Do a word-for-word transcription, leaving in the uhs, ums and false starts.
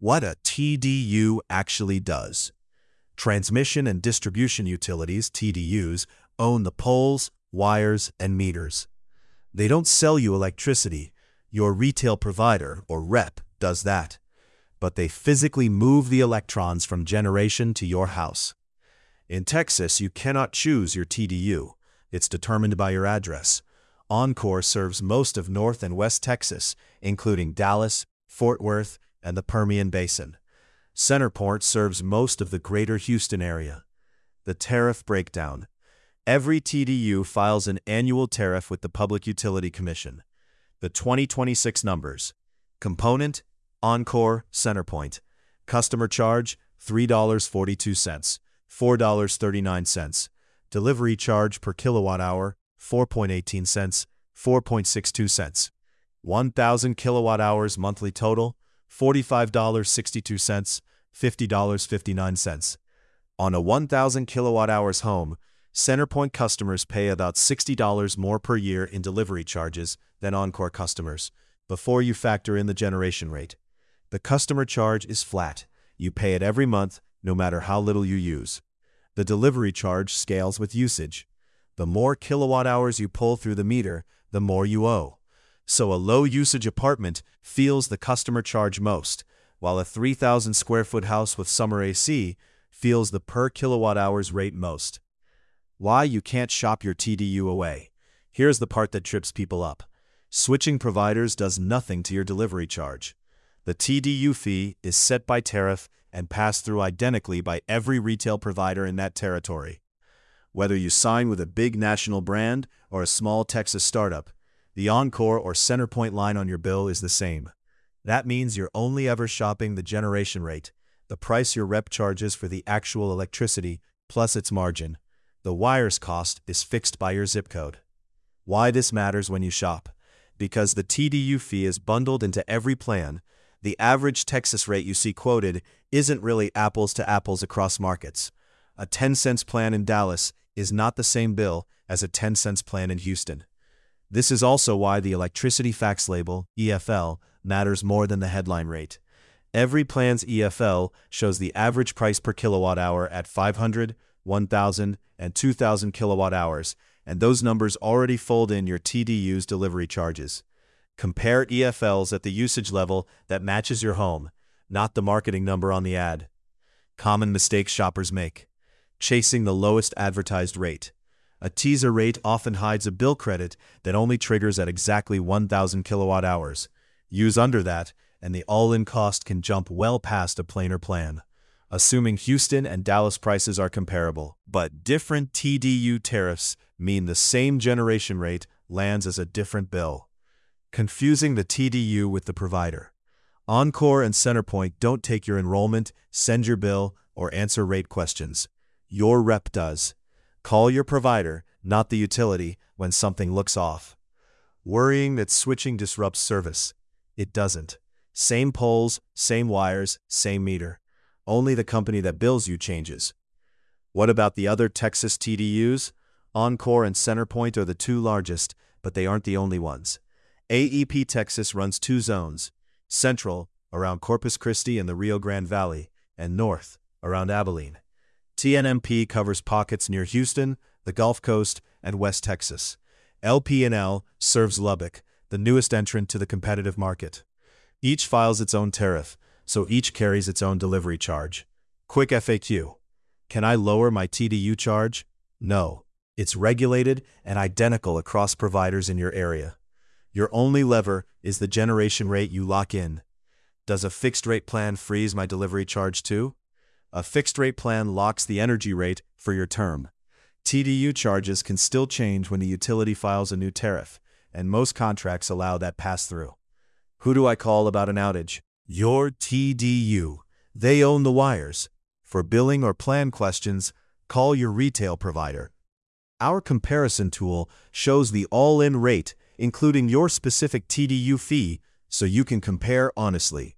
What a T D U actually does. Transmission and Distribution Utilities, T D Us, own the poles, wires, and meters. They don't sell you electricity. Your retail provider, or rep, does that. But they physically move the electrons from generation to your house. In Texas, you cannot choose your T D U. It's determined by your address. Oncor serves most of North and West Texas, including Dallas, Fort Worth, and the Permian Basin. CenterPoint serves most of the greater Houston area. The tariff breakdown. Every T D U files an annual tariff with the Public Utility Commission. The twenty twenty-six numbers. Component, Oncor, CenterPoint. Customer charge, three dollars and forty-two cents, four dollars and thirty-nine cents. Delivery charge per kilowatt hour, four dollars and eighteen cents, four dollars and sixty-two cents. one thousand kilowatt hours monthly total, forty-five dollars and sixty-two cents, fifty dollars and fifty-nine cents. On a one thousand kilowatt hours home, CenterPoint customers pay about sixty dollars more per year in delivery charges than Oncor customers, before you factor in the generation rate. The customer charge is flat. You pay it every month, no matter how little you use. The delivery charge scales with usage. The more kilowatt hours you pull through the meter, the more you owe. So a low-usage apartment feels the customer charge most, while a three thousand square foot house with summer A C feels the per kilowatt hours rate most. Why you can't shop your T D U away. Here's the part that trips people up. Switching providers does nothing to your delivery charge. The T D U fee is set by tariff and passed through identically by every retail provider in that territory. Whether you sign with a big national brand or a small Texas startup, the Oncor or CenterPoint line on your bill is the same. That means you're only ever shopping the generation rate, the price your rep charges for the actual electricity, plus its margin. The wires cost is fixed by your zip code. Why this matters when you shop? Because the T D U fee is bundled into every plan. The average Texas rate you see quoted isn't really apples to apples across markets. A ten cents plan in Dallas is not the same bill as a ten cents plan in Houston. This is also why the electricity facts label, E F L, matters more than the headline rate. Every plan's E F L shows the average price per kilowatt hour at five hundred, one thousand, and two thousand kilowatt hours, and those numbers already fold in your T D U's delivery charges. Compare E F Ls at the usage level that matches your home, not the marketing number on the ad. Common mistakes shoppers make. Chasing the lowest advertised rate. A teaser rate often hides a bill credit that only triggers at exactly one thousand kilowatt hours. Use under that, and the all-in cost can jump well past a plainer plan. Assuming Houston and Dallas prices are comparable, but different T D U tariffs mean the same generation rate lands as a different bill. Confusing the T D U with the provider. Oncor and CenterPoint don't take your enrollment, send your bill, or answer rate questions. Your rep does. Call your provider, not the utility, when something looks off. Worrying that switching disrupts service. It doesn't. Same poles, same wires, same meter. Only the company that bills you changes. What about the other Texas T D Us? Oncor and CenterPoint are the two largest, but they aren't the only ones. A E P Texas runs two zones: Central, around Corpus Christi and the Rio Grande Valley, and North, around Abilene. T N M P covers pockets near Houston, the Gulf Coast, and West Texas. L P and L serves Lubbock, the newest entrant to the competitive market. Each files its own tariff, so each carries its own delivery charge. Quick F A Q. Can I lower my T D U charge? No. It's regulated and identical across providers in your area. Your only lever is the generation rate you lock in. Does a fixed-rate plan freeze my delivery charge too? A fixed-rate plan locks the energy rate for your term. T D U charges can still change when the utility files a new tariff, and most contracts allow that pass-through. Who do I call about an outage? Your T D U. They own the wires. For billing or plan questions, call your retail provider. Our comparison tool shows the all-in rate, including your specific T D U fee, so you can compare honestly.